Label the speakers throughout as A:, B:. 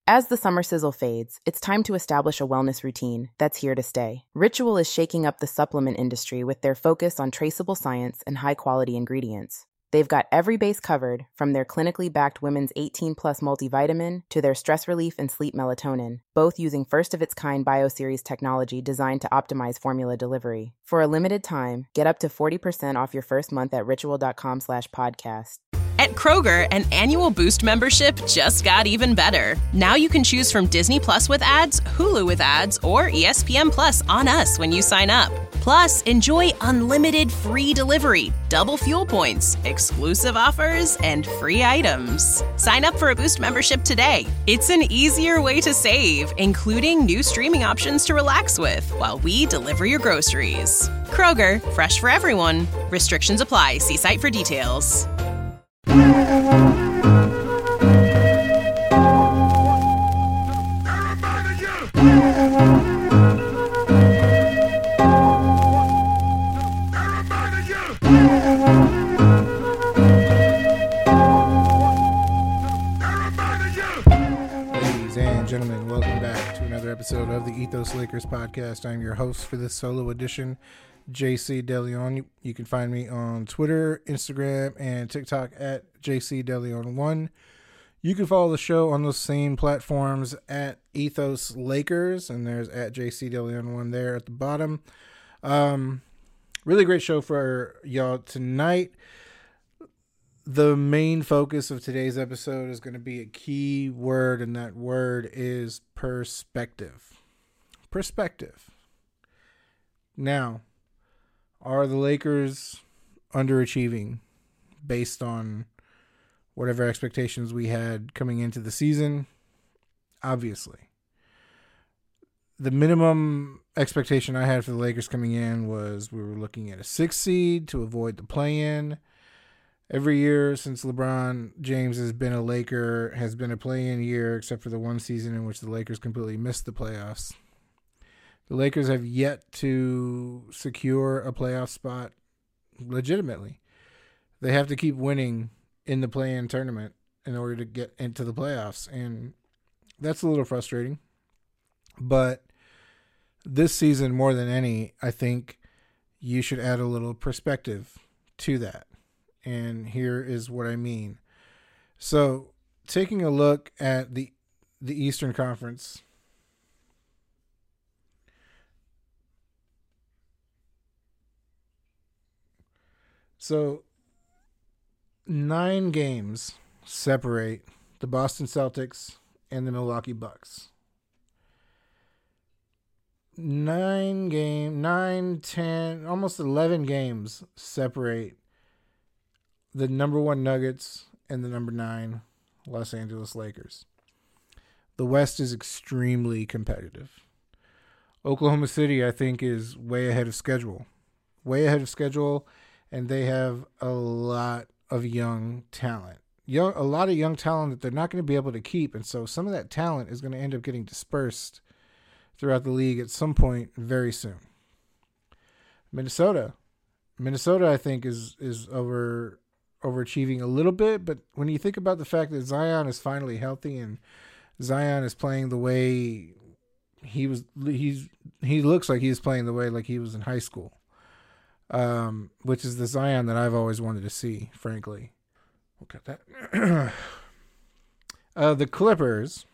A: As the summer sizzle fades, it's time to establish a wellness routine that's here to stay. Ritual is shaking up the supplement industry with their focus on traceable science and high-quality ingredients. They've got every base covered, from their clinically backed women's 18-plus multivitamin to their stress relief and sleep melatonin, both using first-of-its-kind BioSeries technology designed to optimize formula delivery. For a limited time, get up to 40% off your first month at ritual.com/podcast.
B: At Kroger, an annual Boost membership just got even better. Now you can choose from Disney Plus with ads, Hulu with ads, or ESPN Plus on us when you sign up. Plus, enjoy unlimited free delivery, double fuel points, exclusive offers, and free items. Sign up for a Boost membership today. It's an easier way to save, including new streaming options to relax with while we deliver your groceries. Kroger, fresh for everyone. Restrictions apply. See site for details.
C: Ladies and gentlemen, welcome back to another episode of the Ethos Lakers podcast. I'm your host for this solo edition, JC DeLeon. You can find me on Twitter, Instagram, and TikTok at JC DeLeon1. You can follow the show on those same platforms at Ethos Lakers, and there's at JC DeLeon1 there at the bottom. Really great show for y'all tonight. The main focus of today's episode is going to be a key word, and that word is perspective. Perspective. Now, are the Lakers underachieving based on whatever expectations we had coming into the season? Obviously. The minimum expectation I had for the Lakers coming in was we were looking at a 6 seed to avoid the play-in. Every year since LeBron James has been a Laker has been a play-in year, except for the one season in which the Lakers completely missed the playoffs. The Lakers have yet to secure a playoff spot legitimately. They have to keep winning in the play-in tournament in order to get into the playoffs, and that's a little frustrating. But this season, more than any, I think you should add a little perspective to that. And here is what I mean. So, taking a look at the Eastern Conference, so 9 games separate the Boston Celtics and the Milwaukee Bucks. 9, 10, almost 11 games separate the number 1 Nuggets and the number 9 Los Angeles Lakers. The West is extremely competitive. Oklahoma City, I think, is way ahead of schedule. And they have a lot of young talent. A lot of young talent that they're not going to be able to keep, and so some of that talent is going to end up getting dispersed throughout the league at some point very soon. Minnesota, I think, is overachieving a little bit, but when you think about the fact that Zion is finally healthy and Zion is playing the way he looks like he's playing the way like he was in high school, which is the Zion that I've always wanted to see, frankly. Look at that. The Clippers,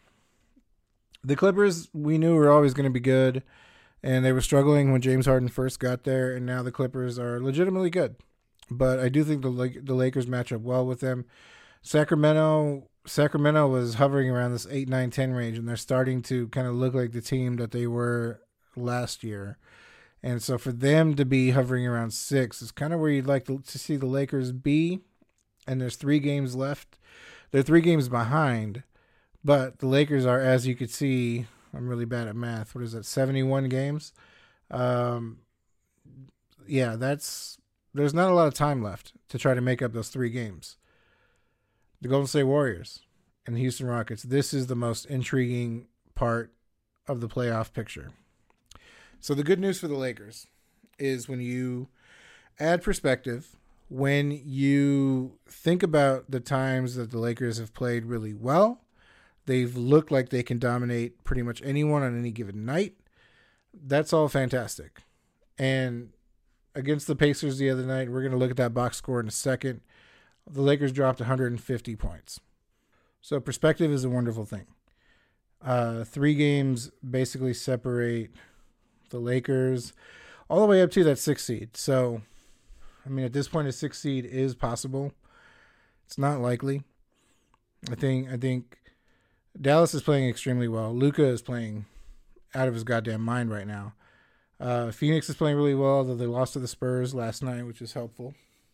C: we knew were always going to be good, and they were struggling when James Harden first got there, and now the Clippers are legitimately good. But I do think the Lakers match up well with them. Sacramento was hovering around this 8, 9, 10 range, and they're starting to kind of look like the team that they were last year. And so for them to be hovering around 6 is kind of where you'd like to see the Lakers be. And there's 3 games left. They're 3 games behind, but the Lakers are, as you could see, I'm really bad at math. What is that, 71 games? There's not a lot of time left to try to make up those 3 games. The Golden State Warriors and the Houston Rockets, this is the most intriguing part of the playoff picture. So the good news for the Lakers is when you add perspective, when you think about the times that the Lakers have played really well, They've looked like they can dominate pretty much anyone on any given night. That's all fantastic. And against the Pacers the other night, we're going to look at that box score in a second. The Lakers dropped 150 points. So perspective is a wonderful thing. 3 games basically separate the Lakers all the way up to that 6th seed. So, I mean, at this point, a 6th seed is possible. It's not likely. I think Dallas is playing extremely well. Luka is playing out of his goddamn mind right now. Phoenix is playing really well, although they lost to the Spurs last night, which is helpful.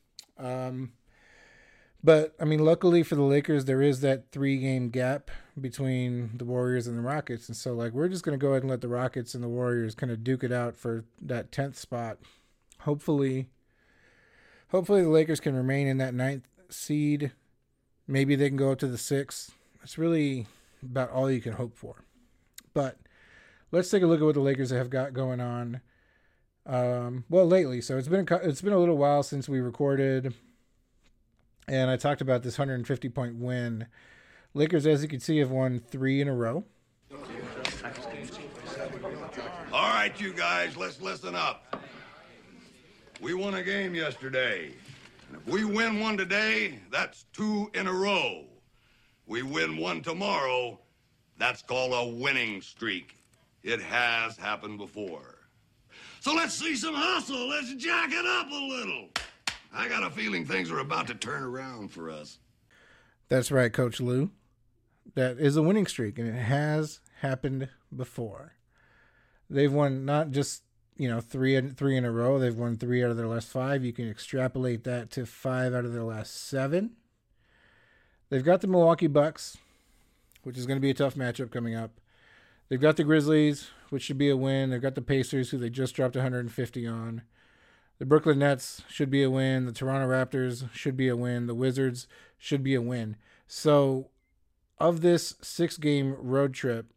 C: But, I mean, luckily for the Lakers, there is that 3-game gap between the Warriors and the Rockets. And so, like, we're just going to go ahead and let the Rockets and the Warriors kind of duke it out for that 10th spot. Hopefully the Lakers can remain in that 9th seed. Maybe they can go up to the 6th. That's really about all you can hope for. But let's take a look at what the Lakers have got going on. Lately. So it's been a little while since we recorded. And I talked about this 150-point win. Lakers, as you can see, have won 3 in a row.
D: All right, you guys, let's listen up. We won a game yesterday. And if we win one today, that's 2 in a row. We win one tomorrow, that's called a winning streak. It has happened before. So let's see some hustle. Let's jack it up a little. I got a feeling things are about to turn around for us.
C: That's right, Coach Lou. That is a winning streak, and it has happened before. They've won not just, 3 in a row. They've won 3 out of their last 5. You can extrapolate that to 5 out of their last 7. They've got the Milwaukee Bucks, which is going to be a tough matchup coming up. They've got the Grizzlies, which should be a win. They've got the Pacers, who they just dropped 150 on. The Brooklyn Nets should be a win. The Toronto Raptors should be a win. The Wizards should be a win. So, of this 6-game road trip,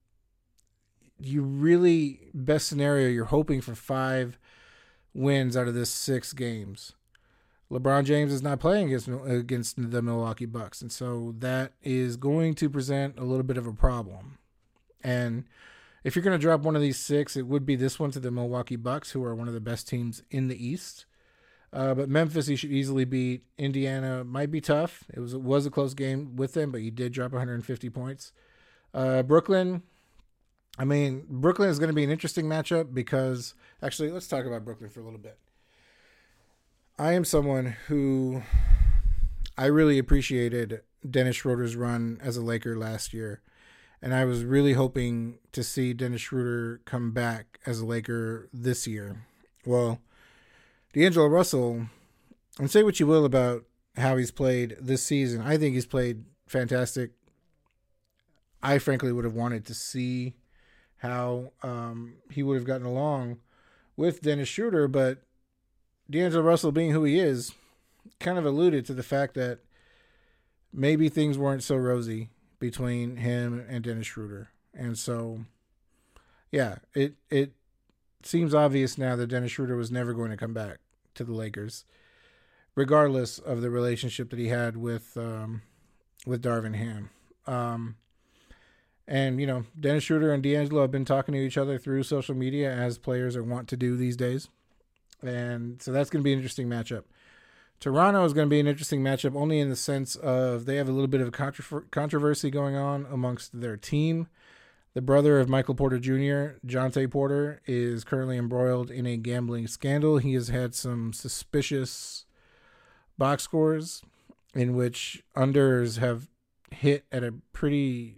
C: best scenario, you're hoping for 5 wins out of this 6 games. LeBron James is not playing against the Milwaukee Bucks, and so that is going to present a little bit of a problem. And if you're going to drop one of these 6, it would be this one to the Milwaukee Bucks, who are one of the best teams in the East. But Memphis, you should easily beat. Indiana might be tough. It was a close game with them, but you did drop 150 points. Brooklyn is going to be an interesting matchup because, actually, let's talk about Brooklyn for a little bit. I am someone who I really appreciated Dennis Schroeder's run as a Laker last year. And I was really hoping to see Dennis Schroeder come back as a Laker this year. Well, D'Angelo Russell, and say what you will about how he's played this season, I think he's played fantastic. I frankly would have wanted to see how he would have gotten along with Dennis Schroeder, but D'Angelo Russell, being who he is, kind of alluded to the fact that maybe things weren't so rosy between him and Dennis Schroeder. And so, yeah, it seems obvious now that Dennis Schroeder was never going to come back to the Lakers, regardless of the relationship that he had with Darvin Ham. And, Dennis Schroeder and D'Angelo have been talking to each other through social media, as players are wont to do these days. And so that's going to be an interesting matchup. Toronto is going to be an interesting matchup only in the sense of they have a little bit of controversy going on amongst their team. The brother of Michael Porter Jr., Jonte Porter, is currently embroiled in a gambling scandal. He has had some suspicious box scores in which unders have hit at a pretty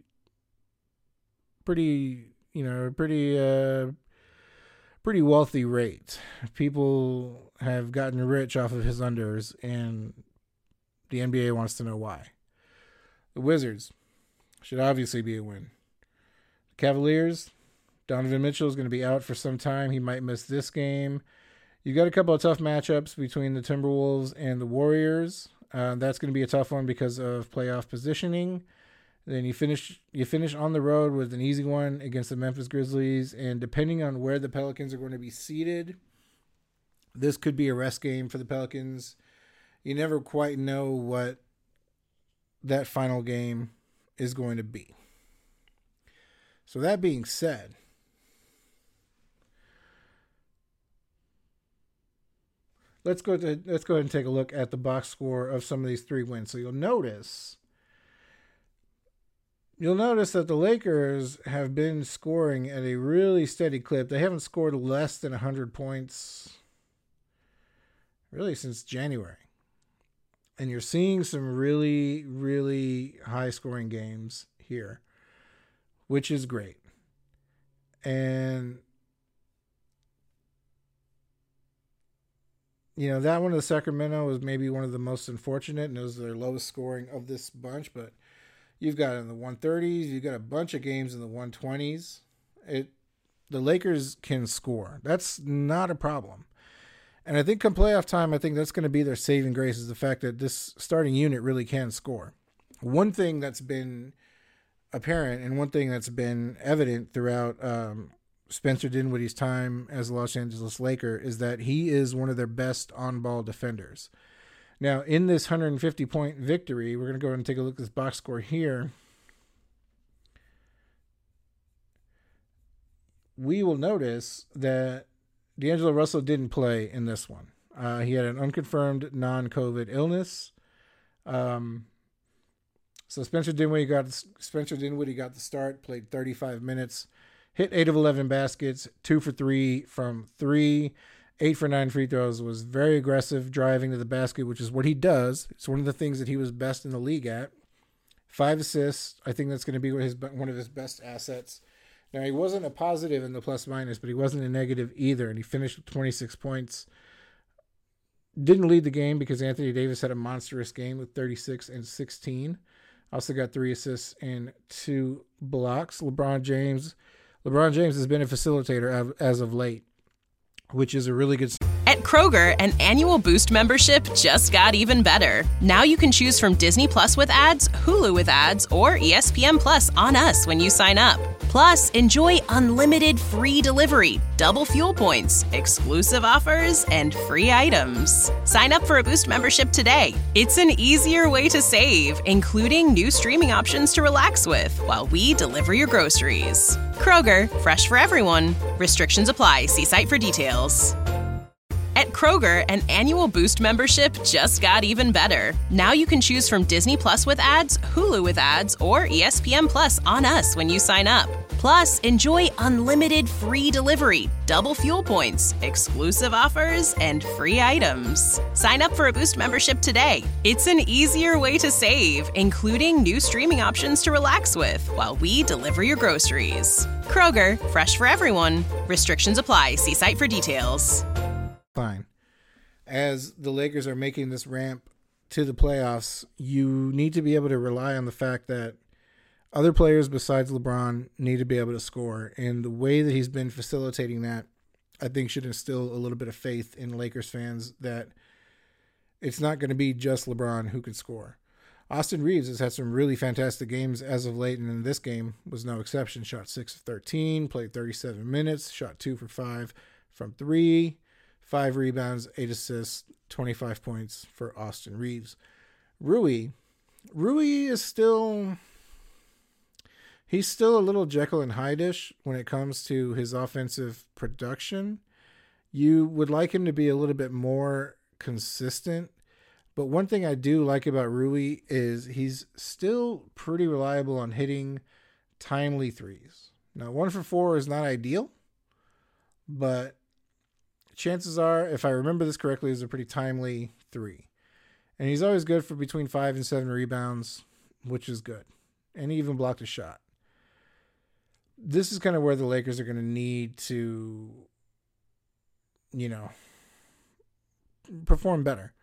C: wealthy rate. People have gotten rich off of his unders, and the NBA wants to know why. The Wizards should obviously be a win. The Cavaliers, Donovan Mitchell is going to be out for some time. He might miss this game. You got a couple of tough matchups between the Timberwolves and the Warriors. That's going to be a tough one because of playoff positioning. Then you finish on the road with an easy one against the Memphis Grizzlies, and depending on where the Pelicans are going to be seated, this could be a rest game for the Pelicans. You never quite know what that final game is going to be. So that being said, let's go ahead and take a look at the box score of some of these 3 wins. So you'll notice that the Lakers have been scoring at a really steady clip. They haven't scored less than 100 points really since January. And you're seeing some really, really high scoring games here, which is great. And, that one of the Sacramento was maybe one of the most unfortunate, and it was their lowest scoring of this bunch, but you've got in the 130s, you've got a bunch of games in the 120s. The Lakers can score. That's not a problem. And I think come playoff time, I think that's going to be their saving grace, is the fact that this starting unit really can score. One thing that's been apparent and one thing that's been evident throughout Spencer Dinwiddie's time as a Los Angeles Laker is that he is one of their best on-ball defenders. Now, in this 150-point victory, we're going to go ahead and take a look at this box score here. We will notice that D'Angelo Russell didn't play in this one. He had an unconfirmed non-COVID illness. So Spencer Dinwiddie got the start, played 35 minutes, hit 8 of 11 baskets, 2 for 3 from 3, 8 for 9 free throws, was very aggressive driving to the basket, which is what he does. It's one of the things that he was best in the league at. 5 assists. I think that's going to be one of his best assets. Now, he wasn't a positive in the plus-minus, but he wasn't a negative either, and he finished with 26 points. Didn't lead the game because Anthony Davis had a monstrous game with 36 and 16. Also got 3 assists and 2 blocks. LeBron James has been a facilitator as of late, which is a really good.
B: At Kroger, an annual Boost membership just got even better. Now you can choose from Disney Plus with ads, Hulu with ads, or ESPN Plus on us when you sign up. Plus, enjoy unlimited free delivery, double fuel points, exclusive offers, and free items. Sign up for a Boost membership today. It's an easier way to save, including new streaming options to relax with while we deliver your groceries. Kroger, fresh for everyone. Restrictions apply. See site for details. At Kroger, an annual Boost membership just got even better. Now you can choose from Disney Plus with ads, Hulu with ads, or ESPN Plus on us when you sign up. Plus, enjoy unlimited free delivery, double fuel points, exclusive offers, and free items. Sign up for a Boost membership today. It's an easier way to save, including new streaming options to relax with while we deliver your groceries. Kroger, fresh for everyone. Restrictions apply. See site for details.
C: Fine. As the Lakers are making this ramp to the playoffs, you need to be able to rely on the fact that other players besides LeBron need to be able to score. And the way that he's been facilitating that, I think, should instill a little bit of faith in Lakers fans that it's not going to be just LeBron who can score. Austin Reeves has had some really fantastic games as of late, and in this game was no exception. Shot 6 of 13, played 37 minutes, shot 2 for 5 from 3, 5 rebounds, 8 assists, 25 points for Austin Reeves. Rui is still a little Jekyll and Hyde-ish when it comes to his offensive production. You would like him to be a little bit more consistent. But one thing I do like about Rui is he's still pretty reliable on hitting timely threes. Now, 1 for 4 is not ideal, but chances are, if I remember this correctly, is a pretty timely 3. And he's always good for between 5 and 7 rebounds, which is good. And he even blocked a shot. This is kind of where the Lakers are going to need to, perform better.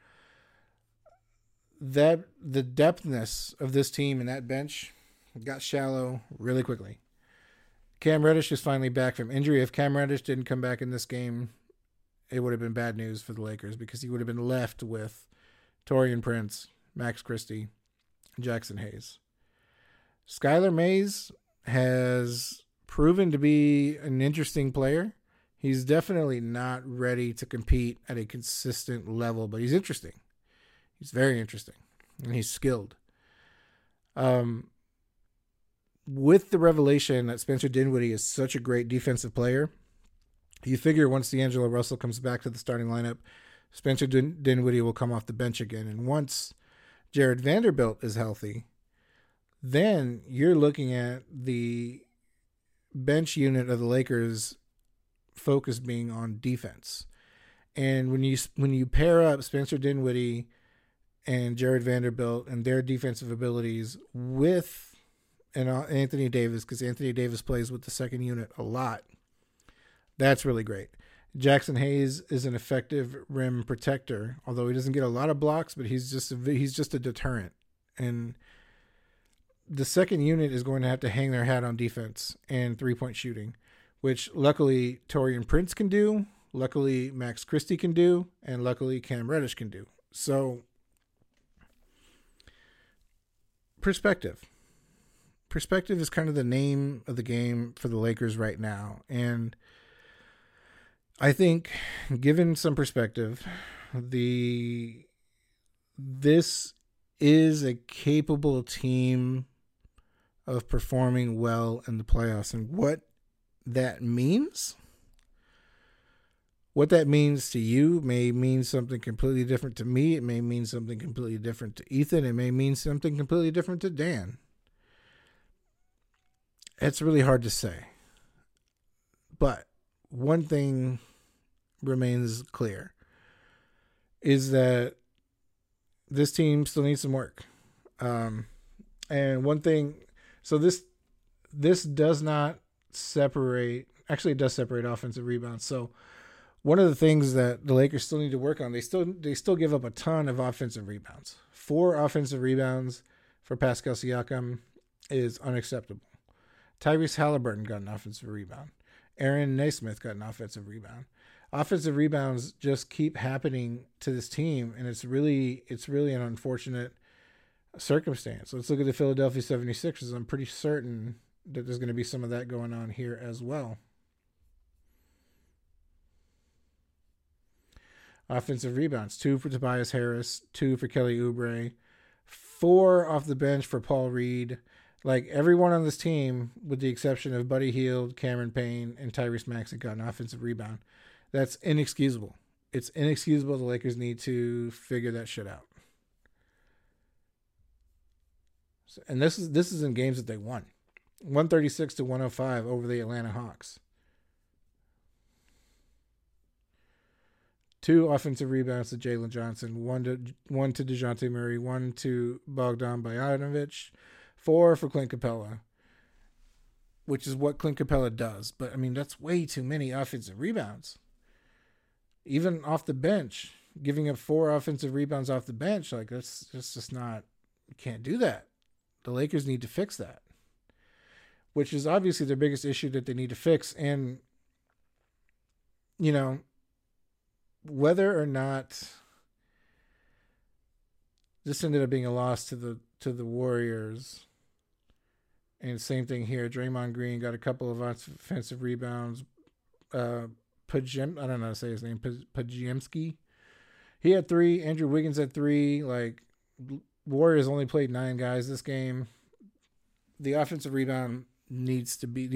C: That the depthness of this team and that bench got shallow really quickly. Cam Reddish is finally back from injury. If Cam Reddish didn't come back in this game, it would have been bad news for the Lakers because he would have been left with Taurean Prince, Max Christie, and Jackson Hayes. Skylar Mays has proven to be an interesting player. He's definitely not ready to compete at a consistent level, but he's interesting. He's very interesting, and he's skilled. with the revelation that Spencer Dinwiddie is such a great defensive player, you figure once D'Angelo Russell comes back to the starting lineup, Spencer Dinwiddie will come off the bench again. And once Jared Vanderbilt is healthy, then you're looking at the bench unit of the Lakers focus being on defense. And when you pair up Spencer Dinwiddie and Jared Vanderbilt and their defensive abilities with Anthony Davis, because Anthony Davis plays with the second unit a lot, that's really great. Jackson Hayes is an effective rim protector, although he doesn't get a lot of blocks, but he's just a deterrent. And the second unit is going to have to hang their hat on defense and three-point shooting, which luckily Taurean Prince can do, luckily Max Christie can do, and luckily Cam Reddish can do. So, perspective. Perspective is kind of the name of the game for the Lakers right now. And I think, given some perspective, this is a capable team of performing well in the playoffs. And what that means to you may mean something completely different to me. It may mean something completely different to Ethan. It may mean something completely different to Dan. It's really hard to say. But one thing remains clear is that this team still needs some work. And one thing, so this does not separate, actually it does separate offensive rebounds. So one of the things that the Lakers still need to work on, they still give up a ton of offensive rebounds. 4 offensive rebounds for Pascal Siakam is unacceptable. Tyrese Halliburton got an offensive rebound. Aaron Nesmith got an offensive rebound. Offensive rebounds just keep happening to this team, and it's really an unfortunate circumstance. Let's look at the Philadelphia 76ers. I'm pretty certain that there's going to be some of that going on here as well. Offensive rebounds, 2 for Tobias Harris, 2 for Kelly Oubre, 4 off the bench for Paul Reed. Like, everyone on this team, with the exception of Buddy Hield, Cameron Payne, and Tyrese Maxey, got an offensive rebound. That's inexcusable. It's inexcusable. The Lakers need to figure that shit out. And this is in games that they won. 136-105 over the Atlanta Hawks. 2 offensive rebounds to Jalen Johnson, 1 to DeJounte Murray, 1 to Bogdan Bogdanovic, 4 for Clint Capella, which is what Clint Capella does. But, I mean, that's way too many offensive rebounds. Even off the bench, giving up 4 offensive rebounds off the bench, like, that's just not, you can't do that. The Lakers need to fix that, which is obviously their biggest issue that they need to fix. And, you know, whether or not this ended up being a loss to the Warriors, and same thing here. Draymond Green got a couple of offensive rebounds. I don't know how to say his name. Podziemski. He had 3. Andrew Wiggins had 3. Like, Warriors only played 9 guys this game. The offensive rebounding needs to be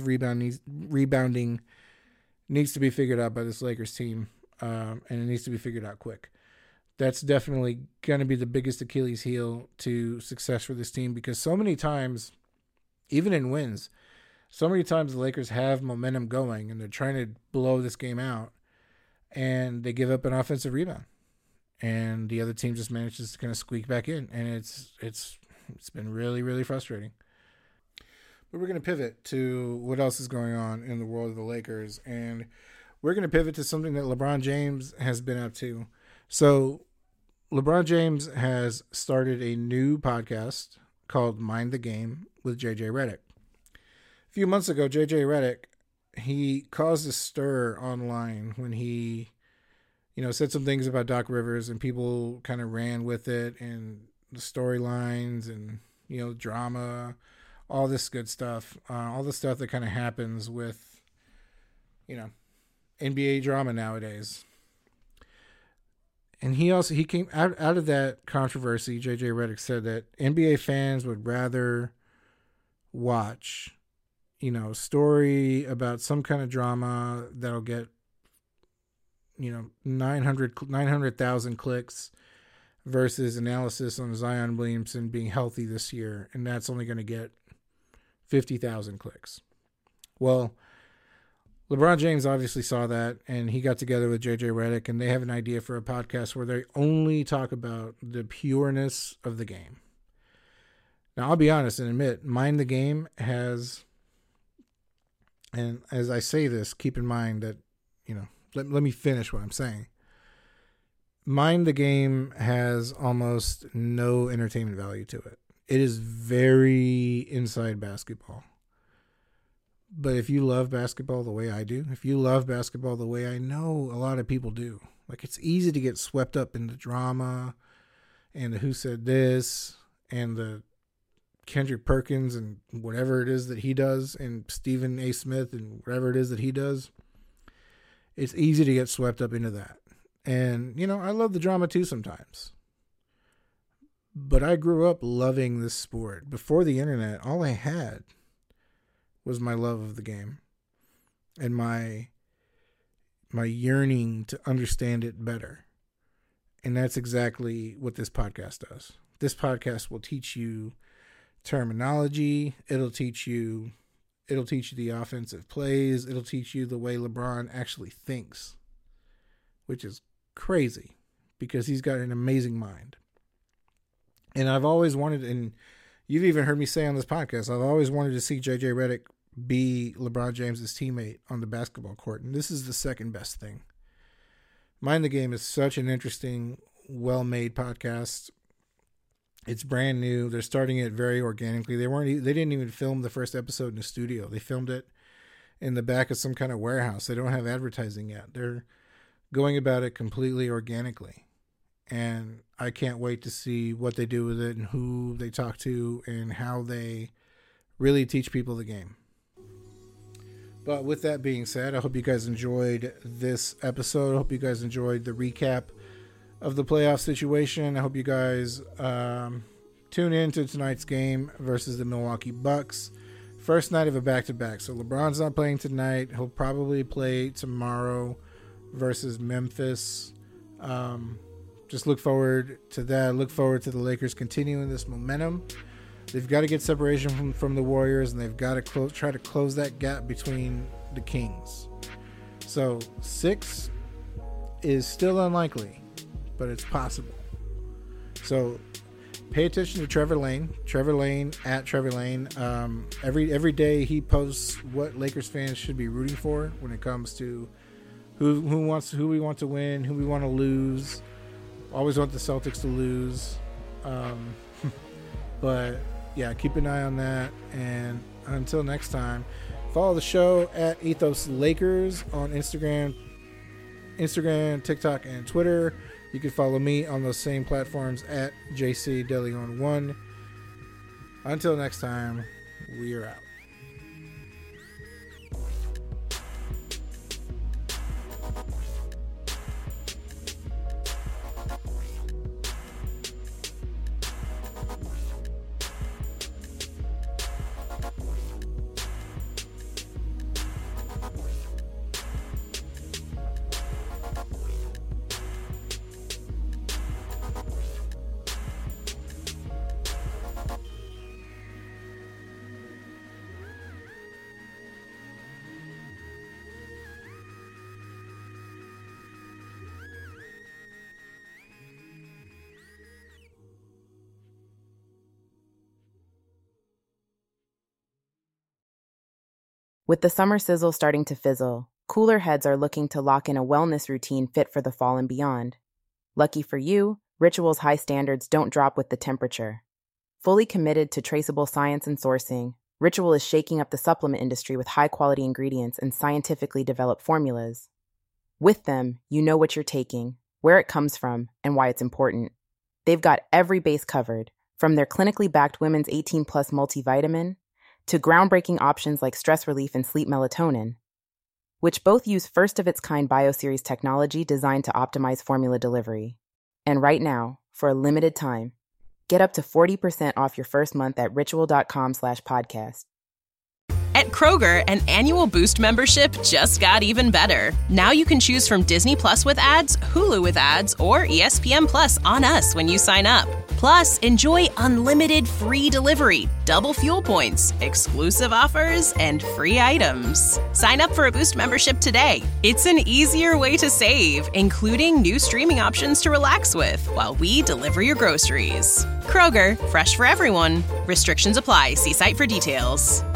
C: figured out by this Lakers team, and it needs to be figured out quick. That's definitely going to be the biggest Achilles heel to success for this team, because so many times, even in wins, so many times the Lakers have momentum going and they're trying to blow this game out, and they give up an offensive rebound, and the other team just manages to kind of squeak back in, and it's been really, really frustrating. But we're going to pivot to what else is going on in the world of the Lakers, and we're going to pivot to something that LeBron James has been up to. So LeBron James has started a new podcast called Mind the Game with JJ Redick. A few months ago, JJ Redick, he caused a stir online when he, said some things about Doc Rivers, and people kind of ran with it, and the storylines and, drama, all this good stuff, all the stuff that kind of happens with, NBA drama nowadays. And he came out of that controversy. JJ Redick said that NBA fans would rather watch, story about some kind of drama that'll get, 900,000 clicks versus analysis on Zion Williamson being healthy this year, and that's only going to get 50,000 clicks. Well, LeBron James obviously saw that, and he got together with JJ Redick, and they have an idea for a podcast where they only talk about the pureness of the game. Now, I'll be honest and admit, Mind the Game has, and as I say this, keep in mind that, let me finish what I'm saying. Mind the Game has almost no entertainment value to it. It is very inside basketball. But if you love basketball the way I do, if you love basketball the way I know a lot of people do, like, it's easy to get swept up in the drama and the who said this and the Kendrick Perkins and whatever it is that he does, and Stephen A. Smith and whatever it is that he does. It's easy to get swept up into that. And, I love the drama too sometimes. But I grew up loving this sport. Before the internet, all I had was my love of the game and my yearning to understand it better. And that's exactly what this podcast does. This podcast will teach you terminology. It'll teach you the offensive plays. It'll teach you the way LeBron actually thinks, which is crazy because he's got an amazing mind. And I've always wanted, and you've even heard me say on this podcast, I've always wanted to see JJ Redick be LeBron James's teammate on the basketball court. And this is the second best thing. Mind the Game is such an interesting, well-made podcast. It's brand new. They're starting it very organically. They didn't even film the first episode in the studio. They filmed it in the back of some kind of warehouse. They don't have advertising yet. They're going about it completely organically. And I can't wait to see what they do with it and who they talk to and how they really teach people the game. But with that being said, I hope you guys enjoyed this episode. I hope you guys enjoyed the recap of the playoff situation. I hope you guys tune in to tonight's game versus the Milwaukee Bucks. First night of a back-to-back. So LeBron's not playing tonight. He'll probably play tomorrow versus Memphis. Just look forward to that. Look forward to the Lakers continuing this momentum. They've got to get separation from the Warriors, and they've got to try to close that gap between the Kings. So 6 is still unlikely, but it's possible. So pay attention to Trevor Lane. Trevor Lane at Trevor Lane. Every day he posts what Lakers fans should be rooting for when it comes to who we want to win, who we want to lose. Always want the Celtics to lose. But yeah, keep an eye on that. And until next time, follow the show at Ethos Lakers on Instagram, TikTok, and Twitter. You can follow me on those same platforms at JC DeLeon1. Until next time, we are out.
A: With the summer sizzle starting to fizzle, cooler heads are looking to lock in a wellness routine fit for the fall and beyond. Lucky for you, Ritual's high standards don't drop with the temperature. Fully committed to traceable science and sourcing, Ritual is shaking up the supplement industry with high-quality ingredients and scientifically developed formulas. With them, you know what you're taking, where it comes from, and why it's important. They've got every base covered, from their clinically backed Women's 18-Plus multivitamin to groundbreaking options like stress relief and sleep melatonin, which both use first-of-its-kind BioSeries technology designed to optimize formula delivery. And right now, for a limited time, Get up to 40% off your first month at ritual.com/podcast.
B: At Kroger, an annual Boost membership just got even better. Now you can choose from Disney Plus with ads, Hulu with ads, or ESPN Plus on us when you sign up. Plus, enjoy unlimited free delivery, double fuel points, exclusive offers, and free items. Sign up for a Boost membership today. It's an easier way to save, including new streaming options to relax with while we deliver your groceries. Kroger, fresh for everyone. Restrictions apply. See site for details.